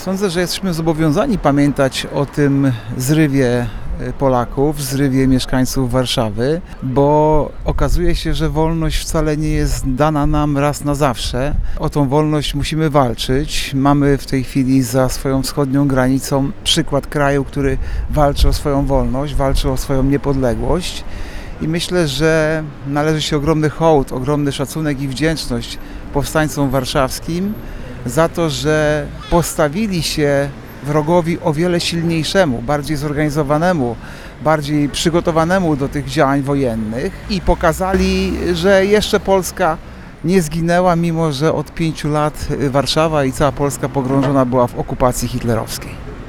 Sądzę, że jesteśmy zobowiązani pamiętać o tym zrywie Polaków, zrywie mieszkańców Warszawy, bo okazuje się, że wolność wcale nie jest dana nam raz na zawsze. O tą wolność musimy walczyć. Mamy w tej chwili za swoją wschodnią granicą przykład kraju, który walczy o swoją wolność, walczy o swoją niepodległość. I myślę, że należy się ogromny hołd, ogromny szacunek i wdzięczność powstańcom warszawskim za to, że postawili się wrogowi o wiele silniejszemu, bardziej zorganizowanemu, bardziej przygotowanemu do tych działań wojennych i pokazali, że jeszcze Polska nie zginęła, mimo że od 5 lat Warszawa i cała Polska pogrążona była w okupacji hitlerowskiej.